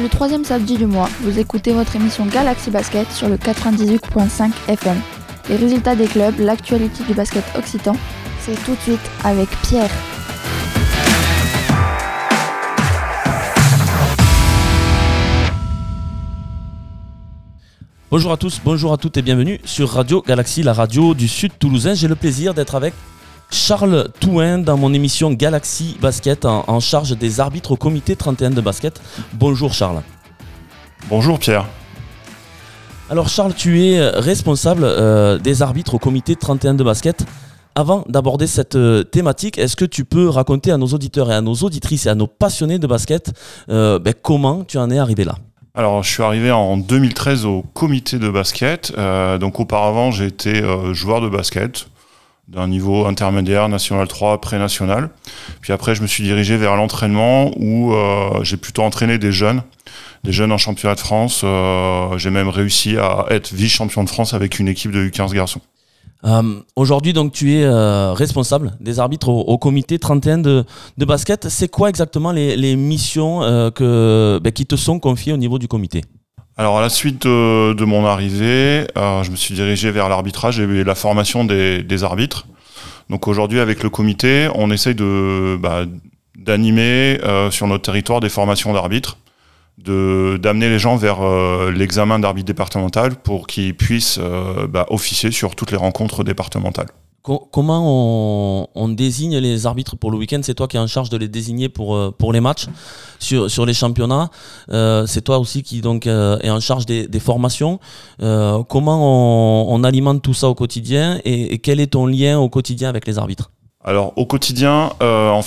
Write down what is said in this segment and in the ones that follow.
le troisième samedi du mois, vous écoutez votre émission Galaxy Basket sur le 98.5 FM. Les résultats des clubs, l'actualité du basket occitan, c'est tout de suite avec Pierre. Bonjour à tous, bonjour à toutes et bienvenue sur Radio Galaxy, la radio du Sud Toulousain. J'ai le plaisir d'être avec Charles Touin dans mon émission Galaxy Basket en charge des arbitres au comité 31 de basket. Bonjour Charles. Bonjour Pierre. Alors Charles, tu es responsable des arbitres au comité 31 de basket. Avant d'aborder cette thématique, est-ce que tu peux raconter à nos auditeurs et à nos auditrices et à nos passionnés de basket comment tu en es arrivé là ? Alors, je suis arrivé en 2013 au comité de basket. Donc, auparavant, j'ai été joueur de basket d'un niveau intermédiaire, national 3, pré-national. Puis après, je me suis dirigé vers l'entraînement où j'ai plutôt entraîné des jeunes en championnat de France. J'ai même réussi à être vice-champion de France avec une équipe de U15 garçons. Aujourd'hui, donc, tu es responsable des arbitres au comité 31 de basket. C'est quoi exactement les missions qui te sont confiées au niveau du comité ? Alors, à la suite de mon arrivée, je me suis dirigé vers l'arbitrage et la formation des arbitres. Donc aujourd'hui, avec le comité, on essaye d'animer sur notre territoire des formations d'arbitres, d'amener les gens vers l'examen d'arbitre départemental pour qu'ils puissent officier sur toutes les rencontres départementales. Comment on désigne les arbitres pour le week-end ? C'est toi qui es en charge de les désigner pour les matchs sur les championnats. C'est toi aussi qui donc est en charge des formations. Comment on alimente tout ça au quotidien et quel est ton lien au quotidien avec les arbitres ? Alors au quotidien, on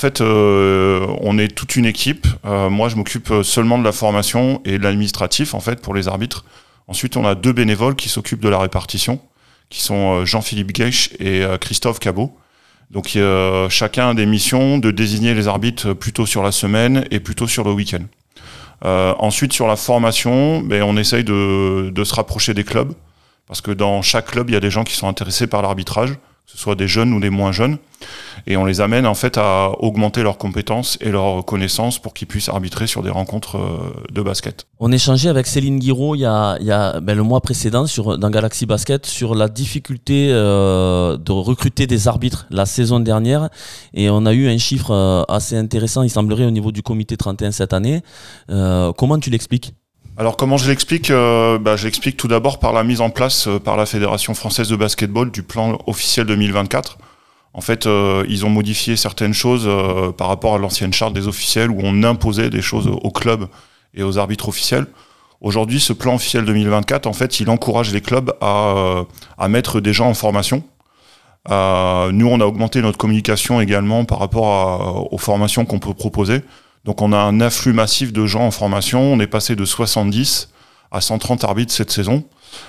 est toute une équipe. Moi, je m'occupe seulement de la formation et de l'administratif en fait pour les arbitres. Ensuite, on a 2 bénévoles qui s'occupent de la répartition, qui sont Jean-Philippe Guèche et Christophe Cabot. Donc chacun a des missions de désigner les arbitres plutôt sur la semaine et plutôt sur le week-end. Ensuite, sur la formation, on essaye de se rapprocher des clubs, parce que dans chaque club, il y a des gens qui sont intéressés par l'arbitrage, que ce soit des jeunes ou des moins jeunes, et on les amène en fait à augmenter leurs compétences et leurs connaissances pour qu'ils puissent arbitrer sur des rencontres de basket. On échangeait avec Céline Guiraud il y a le mois précédent dans Galaxy Basket sur la difficulté de recruter des arbitres la saison dernière, et on a eu un chiffre assez intéressant, il semblerait, au niveau du comité 31 cette année. Comment tu l'expliques ? Alors comment je l'explique ? Je l'explique tout d'abord par la mise en place par la Fédération française de basketball du plan officiel 2024. En fait, ils ont modifié certaines choses par rapport à l'ancienne charte des officiels où on imposait des choses aux clubs et aux arbitres officiels. Aujourd'hui, ce plan officiel 2024, en fait, il encourage les clubs à mettre des gens en formation. Nous, on a augmenté notre communication également par rapport aux formations qu'on peut proposer. Donc on a un afflux massif de gens en formation, on est passé de 70 à 130 arbitres cette saison.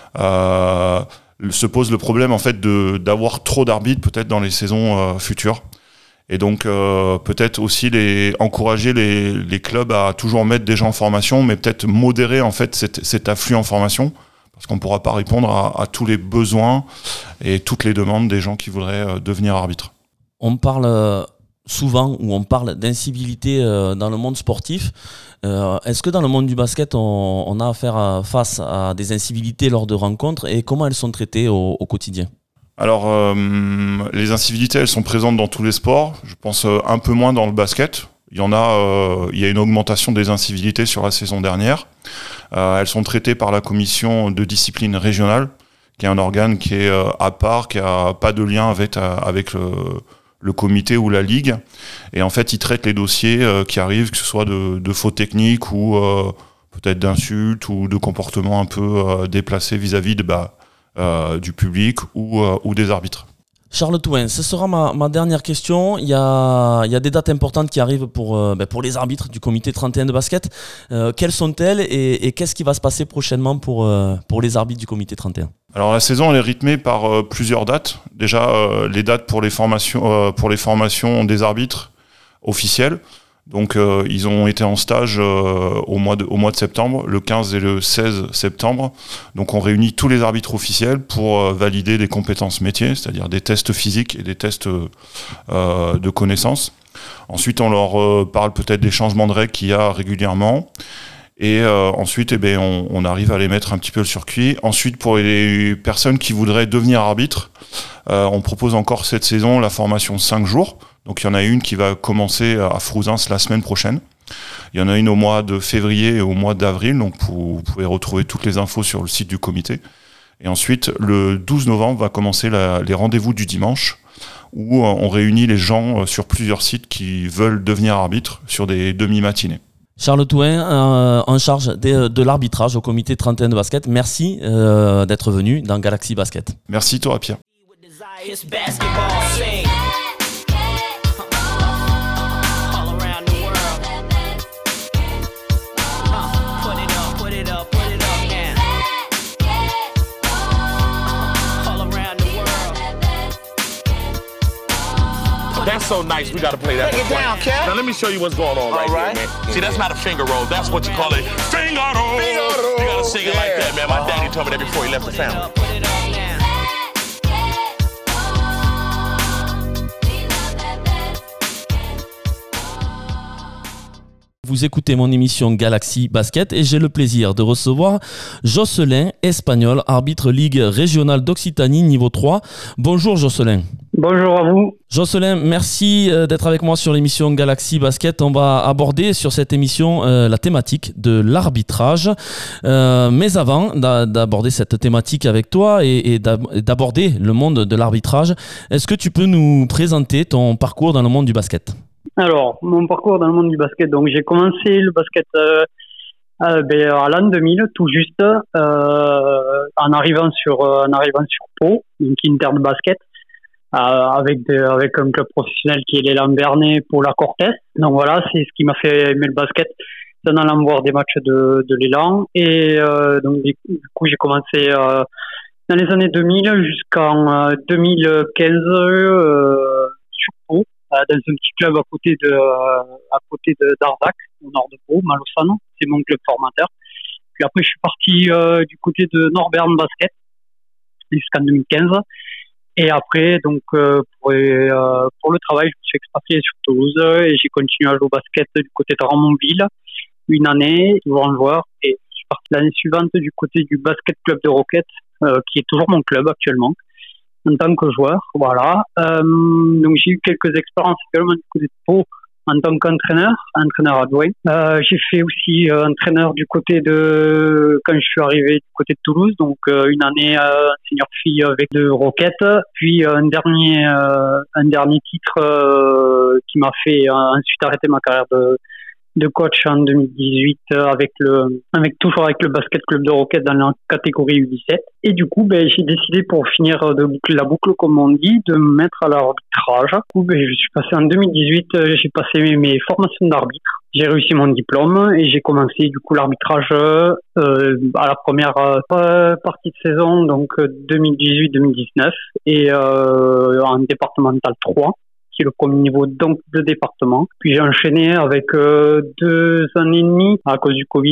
Se pose le problème en fait d'avoir trop d'arbitres peut-être dans les saisons futures. Et donc peut-être aussi encourager les clubs à toujours mettre des gens en formation, mais peut-être modérer en fait cet afflux en formation, parce qu'on ne pourra pas répondre à tous les besoins et toutes les demandes des gens qui voudraient devenir arbitres. On parle souvent où on parle d'incivilité dans le monde sportif. Est-ce que dans le monde du basket, on a affaire face à des incivilités lors de rencontres, et comment elles sont traitées au quotidien ? Alors, les incivilités, elles sont présentes dans tous les sports. Je pense un peu moins dans le basket. Il y a une augmentation des incivilités sur la saison dernière. Elles sont traitées par la commission de discipline régionale, qui est un organe qui est à part, qui n'a pas de lien avec le comité ou la ligue, et en fait ils traitent les dossiers qui arrivent, que ce soit de fautes techniques ou peut-être d'insultes ou de comportements un peu déplacés vis-à-vis du public ou des arbitres. Charles Touin, ce sera ma dernière question. Il y a des dates importantes qui arrivent pour les arbitres du comité 31 de basket. Quelles sont-elles et qu'est-ce qui va se passer prochainement pour les arbitres du comité 31 ? Alors la saison elle est rythmée par plusieurs dates. Déjà les dates pour les formations des arbitres officiels. Donc ils ont été en stage au mois de septembre, le 15 et le 16 septembre. Donc on réunit tous les arbitres officiels pour valider des compétences métiers, c'est-à-dire des tests physiques et des tests de connaissances. Ensuite on leur parle peut-être des changements de règles qu'il y a régulièrement. Et ensuite, on arrive à les mettre un petit peu le circuit. Ensuite, pour les personnes qui voudraient devenir arbitre, on propose encore cette saison la formation 5 jours. Donc il y en a une qui va commencer à Frouzins la semaine prochaine. Il y en a une au mois de février et au mois d'avril. Donc vous pouvez retrouver toutes les infos sur le site du comité. Et ensuite, le 12 novembre va commencer les rendez-vous du dimanche, où on réunit les gens sur plusieurs sites qui veulent devenir arbitres sur des demi-matinées. Charles Touin, en charge de l'arbitrage au comité 31 de basket, merci d'être venu dans Galaxy Basket. Merci toi, Pierre. That's so nice. We got to play that. Take it down, Kev. Now let me show you what's going on right here, man. See, that's not a finger roll. That's what you call it. Finger roll. You got to sing it like that, man. My daddy told me that before he left the family. Vous écoutez mon émission Galaxy Basket et j'ai le plaisir de recevoir Jocelyn Espagnol, arbitre Ligue régionale d'Occitanie niveau 3. Bonjour Jocelyn. Bonjour à vous. Jocelyn, merci d'être avec moi sur l'émission Galaxy Basket. On va aborder sur cette émission la thématique de l'arbitrage. Mais avant d'aborder cette thématique avec toi et d'aborder le monde de l'arbitrage, est-ce que tu peux nous présenter ton parcours dans le monde du basket ? Alors, mon parcours dans le monde du basket, donc j'ai commencé le basket à l'an 2000, tout juste, en arrivant sur Pau, donc inter de basket, avec un club professionnel qui est l'élan Bernay pour la Cortès. Donc voilà, c'est ce qui m'a fait aimer le basket, c'est en allant voir des matchs de l'élan. Et donc du coup, j'ai commencé dans les années 2000 jusqu'en 2015 sur Pau. Dans un petit club à côté d'Arzac, au nord de Pau, Malossano, c'est mon club formateur. Puis après, je suis parti du côté de Nord-Berne Basket jusqu'en 2015. Et après, donc pour le travail, je me suis expatrié sur Toulouse et j'ai continué à jouer au basket du côté de Ramonville une année, toujours en joueur. Et je suis parti l'année suivante du côté du Basket Club de Roquette, qui est toujours mon club actuellement, en tant que joueur, voilà. Donc j'ai eu quelques expériences également du côté de Pau en tant qu'entraîneur adjoint. J'ai fait aussi entraîneur du côté quand je suis arrivé du côté de Toulouse, donc une année senior fille avec de Roquette, puis un dernier titre qui m'a fait ensuite arrêter ma carrière de coach en 2018 toujours avec le Basket Club de Roquette dans la catégorie U17. Et du coup, j'ai décidé, pour finir de boucler la boucle, comme on dit, de me mettre à l'arbitrage. Du coup, je suis passé en 2018, j'ai passé mes formations d'arbitre. J'ai réussi mon diplôme et j'ai commencé du coup l'arbitrage à la première partie de saison, donc 2018-2019, et en départemental 3. Qui est le premier niveau donc de département. Puis j'ai enchaîné avec 2 années et demie à cause du Covid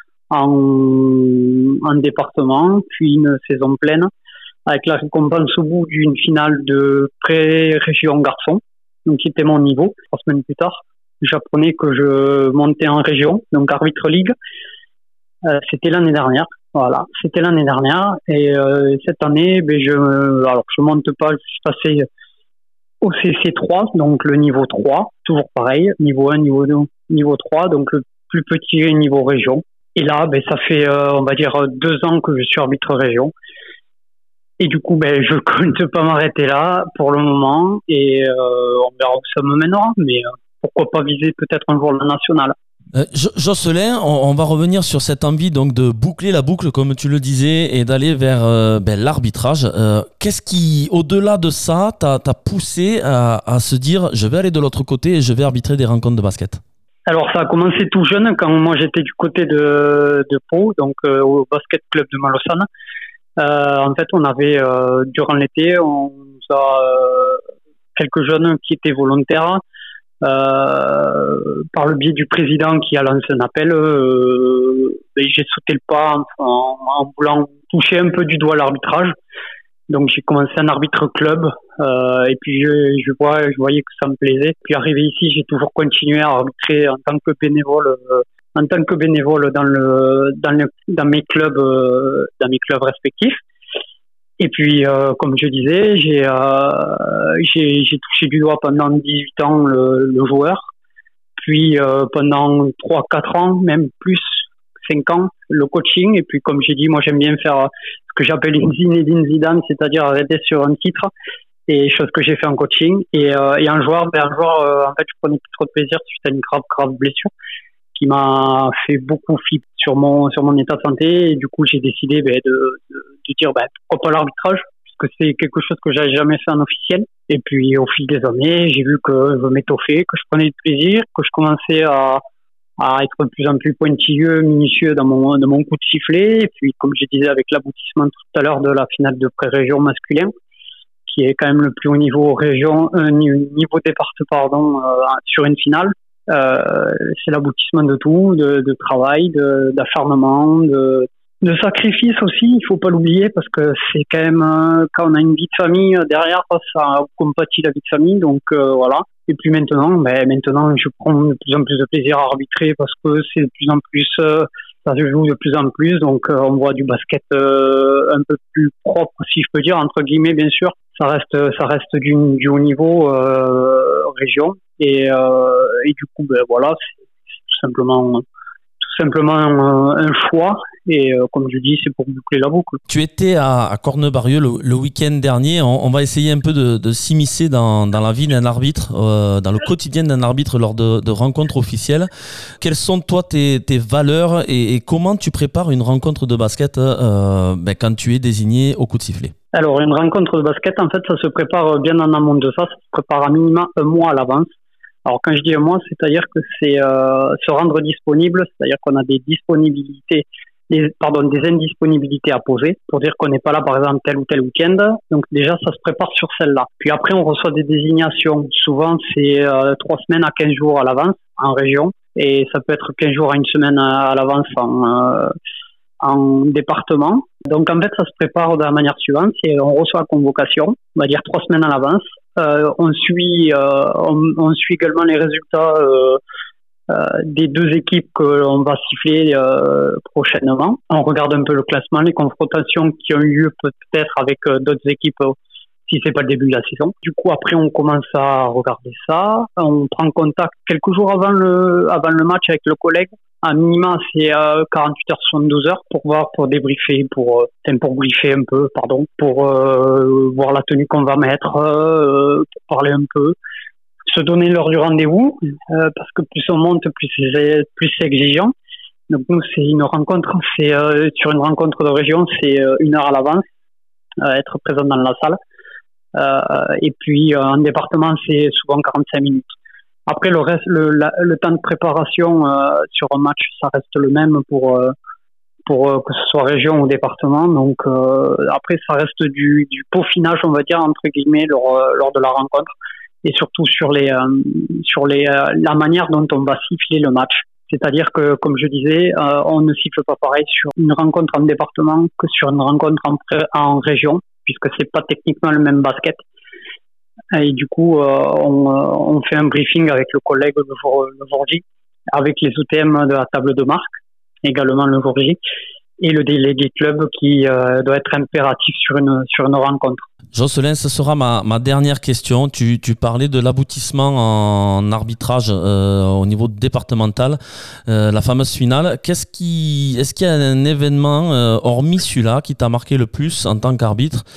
en département, puis une saison pleine avec la récompense au bout d'une finale de pré-région garçon, donc qui était mon niveau. 3 semaines plus tard, j'apprenais que je montais en région, donc arbitre ligue. C'était l'année dernière. Voilà, c'était l'année dernière. Et cette année, je monte pas, je suis passé au CC3, donc le niveau 3, toujours pareil, niveau 1, niveau 2, niveau 3, donc le plus petit niveau région. Et là, ça fait, on va dire, 2 ans que je suis arbitre région. Et du coup, je compte pas m'arrêter là pour le moment, et on verra où ça me mènera, mais pourquoi pas viser peut-être un jour la nationale. Jocelyn, on va revenir sur cette envie donc de boucler la boucle, comme tu le disais, et d'aller vers l'arbitrage. Qu'est-ce qui, au-delà de ça, t'a poussé à se dire je vais aller de l'autre côté et je vais arbitrer des rencontres de basket? Alors ça a commencé tout jeune, quand moi j'étais du côté de Pau, donc au Basket Club de Malossano. En fait, on avait, durant l'été, on a quelques jeunes qui étaient volontaires. Par le biais du président qui a lancé un appel, j'ai sauté le pas en voulant toucher un peu du doigt l'arbitrage. Donc j'ai commencé en arbitre club, et puis je voyais que ça me plaisait. Puis arrivé ici, j'ai toujours continué à arbitrer en tant que bénévole en tant que bénévole dans mes clubs respectifs. Et puis, comme je disais, j'ai touché du doigt pendant 18 ans le joueur, puis pendant 3-4 ans, même plus, 5 ans, le coaching. Et puis, comme j'ai dit, moi j'aime bien faire ce que j'appelle une Zinedine Zidane, c'est-à-dire arrêter sur un titre, et chose que j'ai fait en coaching. Et un joueur, en fait, je prenais plus trop de plaisir suite à une grave blessure qui m'a fait beaucoup flipper sur mon état de santé. Et du coup, j'ai décidé de dire pourquoi pas l'arbitrage, puisque c'est quelque chose que j'avais jamais fait en officiel. Et puis, au fil des années, j'ai vu que je m'étoffais, que je prenais du plaisir, que je commençais à être de plus en plus pointilleux, minutieux dans mon coup de sifflet. Et puis, comme je disais, avec l'aboutissement tout à l'heure de la finale de pré-région masculin, qui est quand même le plus haut niveau niveau département, sur une finale. C'est l'aboutissement de tout, de travail, d'acharnement, de sacrifice aussi, il faut pas l'oublier, parce que c'est quand même, quand on a une vie de famille derrière, ça compatit la vie de famille, donc voilà. Et puis maintenant, je prends de plus en plus de plaisir à arbitrer, parce que c'est de plus en plus, ça se joue de plus en plus, donc on voit du basket un peu plus propre, si je peux dire, entre guillemets, bien sûr. Ça reste du haut niveau région, et du coup, voilà, c'est tout simplement un choix. Et comme je dis, c'est pour boucler la boucle. Tu étais à Cornebarieux le week-end dernier. On va essayer un peu de s'immiscer dans la vie d'un arbitre, dans le quotidien d'un arbitre lors de rencontres officielles. Quelles sont, toi, tes valeurs et comment tu prépares une rencontre de basket quand tu es désigné au coup de sifflet? Alors, une rencontre de basket, en fait, ça se prépare bien en amont de ça. Ça se prépare à minima un mois à l'avance. Alors, quand je dis un mois, c'est-à-dire que c'est se rendre disponible, c'est-à-dire qu'on a des indisponibilités à poser pour dire qu'on n'est pas là, par exemple, tel ou tel week-end. Donc déjà, ça se prépare sur celle-là. Puis après, on reçoit des désignations. Souvent, c'est 3 semaines à 15 jours à l'avance en région. Et ça peut être 15 jours à une semaine à l'avance en département. Donc en fait, ça se prépare de la manière suivante. On reçoit la convocation, on va dire 3 semaines à l'avance. On suit également les résultats des 2 équipes que l'on va siffler prochainement. On regarde un peu le classement, les confrontations qui ont eu lieu peut-être avec d'autres équipes si c'est pas le début de la saison. Du coup, après, on commence à regarder ça. On prend contact quelques jours avant le match avec le collègue. À minima, c'est 48 heures, 72 heures pour débriefer, pour briefer un peu, pour voir la tenue qu'on va mettre, pour parler un peu, se donner l'heure du rendez-vous, parce que plus on monte, plus c'est exigeant. Donc nous, c'est une rencontre, sur une rencontre de région, c'est 1 heure à l'avance, être présent dans la salle. Et puis en département, c'est souvent 45 minutes. Après, le reste, le temps de préparation sur un match, ça reste le même pour que ce soit région ou département. Donc après, ça reste du peaufinage, on va dire, entre guillemets, lors de la rencontre, et surtout sur la manière dont on va siffler le match. C'est-à-dire que, comme je disais, on ne siffle pas pareil sur une rencontre en département que sur une rencontre en région, puisque c'est pas techniquement le même basket. Et du coup, on fait un briefing avec le collègue le jour J, avec les OTM de la table de marque, également le jour J, et le délégué club qui doit être impératif sur une rencontre. Jocelyn, ce sera ma dernière question. Tu parlais de l'aboutissement en arbitrage au niveau départemental, la fameuse finale. Est-ce qu'il y a un événement, hormis celui-là, qui t'a marqué le plus en tant qu'arbitre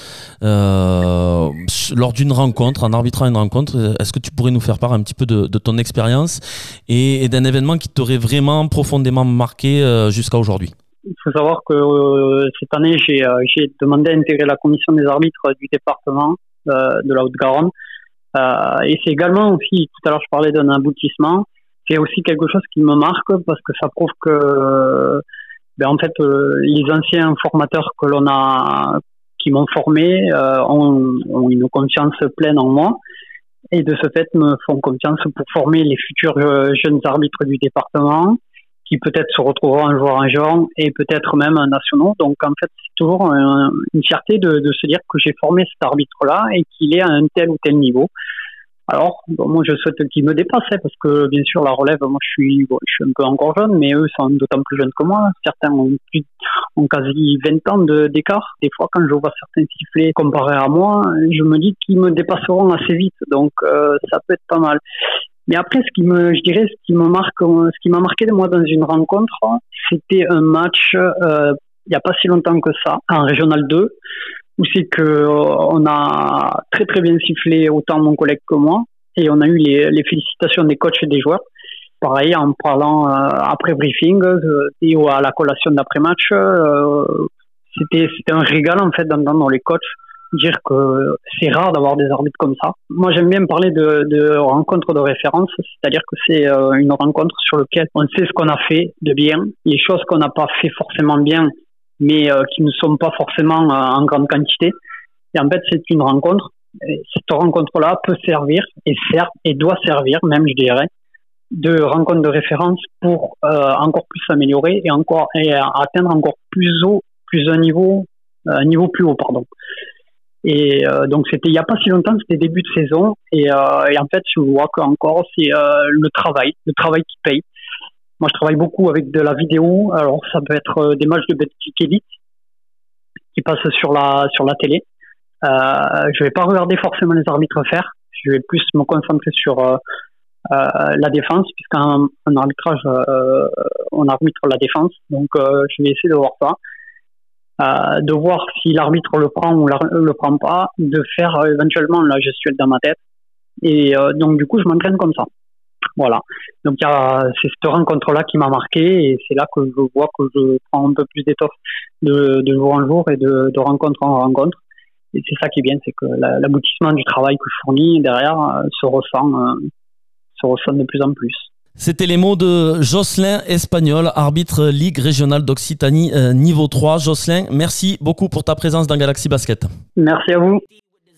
lors d'une rencontre, en arbitrant une rencontre? Est-ce que tu pourrais nous faire part un petit peu de ton expérience et d'un événement qui t'aurait vraiment profondément marqué jusqu'à aujourd'hui? Il faut savoir que cette année, j'ai demandé à intégrer la commission des arbitres du département de la Haute-Garonne. Et c'est également aussi, tout à l'heure je parlais d'un aboutissement, c'est aussi quelque chose qui me marque parce que ça prouve que en fait, les anciens formateurs qui m'ont formé ont une confiance pleine en moi. Et de ce fait, me font confiance pour former les futurs jeunes arbitres du département, qui peut-être se retrouveront un jour en région et peut-être même nationaux. Donc en fait, c'est toujours une fierté de se dire que j'ai formé cet arbitre-là et qu'il est à un tel ou tel niveau. Alors, moi, je souhaite qu'ils me dépassent, parce que, bien sûr, la relève, moi, je suis un peu encore jeune, mais eux sont d'autant plus jeunes que moi. Certains ont quasi 20 ans d'écart. Des fois, quand je vois certains sifflets comparés à moi, je me dis qu'ils me dépasseront assez vite. Donc, ça peut être pas mal. Mais après, ce qui m'a marqué de moi dans une rencontre, c'était un match, il n'y a pas si longtemps que ça, en Régional 2, où c'est que on a très très bien sifflé, autant mon collègue que moi, et on a eu les félicitations des coachs et des joueurs. Pareil, en parlant après briefing et à la collation d'après-match, c'était un régal en fait d'entendre les coachs dire que c'est rare d'avoir des arbitres comme ça. Moi, j'aime bien parler de rencontre de référence, c'est-à-dire que c'est une rencontre sur laquelle on sait ce qu'on a fait de bien, les choses qu'on n'a pas fait forcément bien, mais qui ne sont pas forcément en grande quantité. Et en fait, c'est une rencontre. Et cette rencontre-là peut servir, et sert, et doit servir, même, je dirais, de rencontre de référence pour encore plus s'améliorer et atteindre encore un niveau plus haut, pardon. Et donc c'était il y a pas si longtemps, c'était début de saison, et en fait je vois qu'encore c'est le travail qui paye. Moi je travaille beaucoup avec de la vidéo, alors ça peut être des matchs de Betclic Elite qui passent sur la télé. Je vais pas regarder forcément les arbitres faire, je vais plus me concentrer sur la défense, puisqu'en arbitrage on arbitre la défense, donc je vais essayer de voir ça. De voir si l'arbitre le prend ou le prend pas, de faire éventuellement la gestuelle dans ma tête. Et donc du coup, je m'entraîne comme ça. Voilà. Donc c'est cette rencontre-là qui m'a marqué, et c'est là que je vois que je prends un peu plus d'étoffe de jour en jour et de rencontre en rencontre. Et c'est ça qui est bien, c'est que l'aboutissement du travail que je fournis derrière se ressent de plus en plus. C'était les mots de Jocelyn Espagnol, arbitre Ligue régionale d'Occitanie niveau 3. Jocelyn, merci beaucoup pour ta présence dans Galaxy Basket. Merci à vous.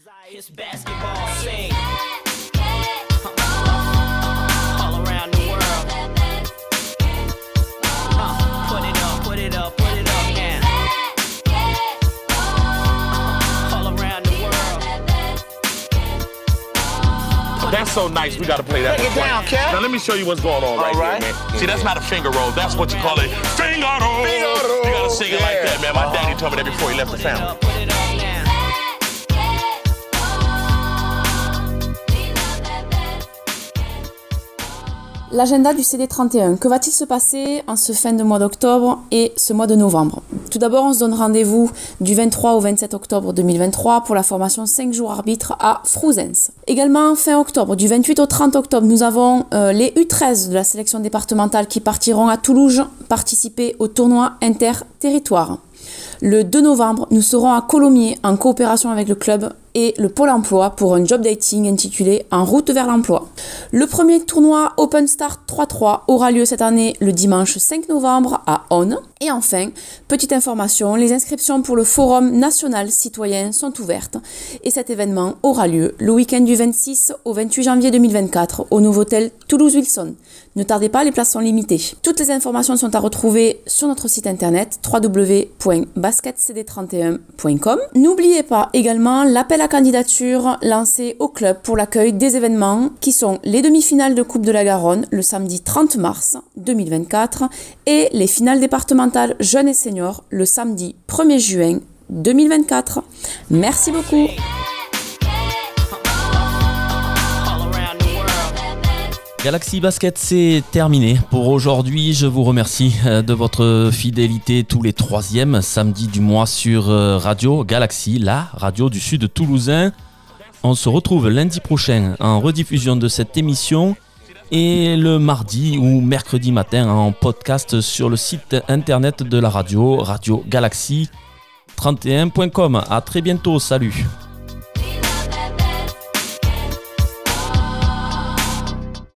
That's so nice. We gotta play that. Break it down, Kev. Now let me show you what's going on right here, man. See, that's not a finger roll. That's what you call it. Finger roll. You gotta sing it like that, man. My daddy told me that before he left the family. L'agenda du CD31, que va-t-il se passer en ce fin de mois d'octobre et ce mois de novembre ? Tout d'abord, on se donne rendez-vous du 23 au 27 octobre 2023 pour la formation 5 jours arbitre à Frouzens. Également, fin octobre, du 28 au 30 octobre, nous avons les U13 de la sélection départementale qui partiront à Toulouse participer au tournoi interterritoire. Le 2 novembre, nous serons à Colomiers en coopération avec le club et le Pôle emploi pour un job dating intitulé En route vers l'emploi. Le premier tournoi Open Start 3-3 aura lieu cette année le dimanche 5 novembre à On. Et enfin, petite information, les inscriptions pour le Forum national citoyen sont ouvertes et cet événement aura lieu le week-end du 26 au 28 janvier 2024 au Novotel Toulouse-Wilson. Ne tardez pas, les places sont limitées. Toutes les informations sont à retrouver sur notre site internet www.basketcd31.com. N'oubliez pas également l'appel à candidature lancé au club pour l'accueil des événements qui sont les demi-finales de Coupe de la Garonne le samedi 30 mars 2024 et les finales départementales jeunes et seniors le samedi 1er juin 2024. Merci beaucoup. Galaxy Basket, c'est terminé pour aujourd'hui. Je vous remercie de votre fidélité tous les 3e samedis du mois sur Radio Galaxy, la radio du sud toulousain. On se retrouve lundi prochain en rediffusion de cette émission et le mardi ou mercredi matin en podcast sur le site internet de la radio, radiogalaxy31.com. À très bientôt, salut.